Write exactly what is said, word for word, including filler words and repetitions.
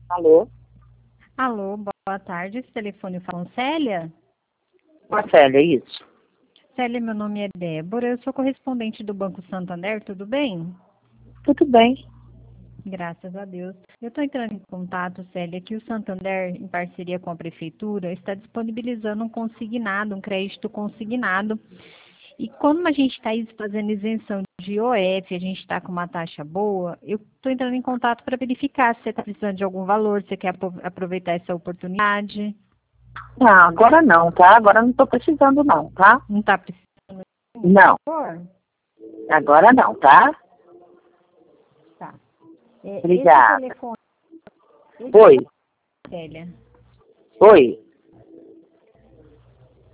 Alô? Alô, boa tarde. Esse telefone fala com Célia? Marcélia, isso. Célia, meu nome é Débora. Eu sou correspondente do Banco Santander, tudo bem? Tudo bem. Graças a Deus. Eu estou entrando em contato, Célia, que o Santander, em parceria com a Prefeitura, está disponibilizando um consignado, um crédito consignado. E como a gente está fazendo isenção de I O F, a gente está com uma taxa boa, eu estou entrando em contato para verificar se você está precisando de algum valor, se você quer apro- aproveitar essa oportunidade. Não, agora não, tá? Agora não tô precisando não, tá? Não está precisando de nenhum Não, valor? agora não, tá? Tá. É, esse Obrigada. telefone, esse Oi, Célia, oi.